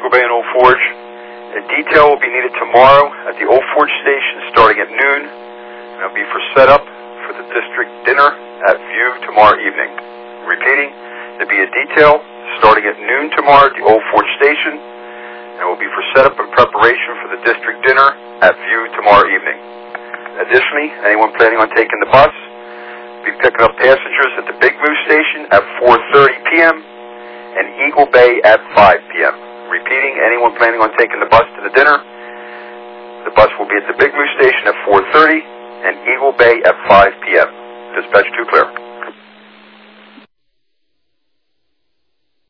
Eagle Bay and Old Forge. A detail will be needed tomorrow at the Old Forge station starting at noon, and it'll be for setup for the district dinner at View tomorrow evening. Repeating, there'll be a detail starting at noon tomorrow at the Old Forge station, and it will be for setup and preparation for the district dinner at View tomorrow evening. Additionally, anyone planning on taking the bus will be picking up passengers at the Big Moose station at 4:30 p.m. and Eagle Bay at 5 p.m. Repeating, anyone planning on taking the bus to the dinner, the bus will be at the Big Moose station at 4:30 and Eagle Bay at 5 p.m. Dispatch 2 clear.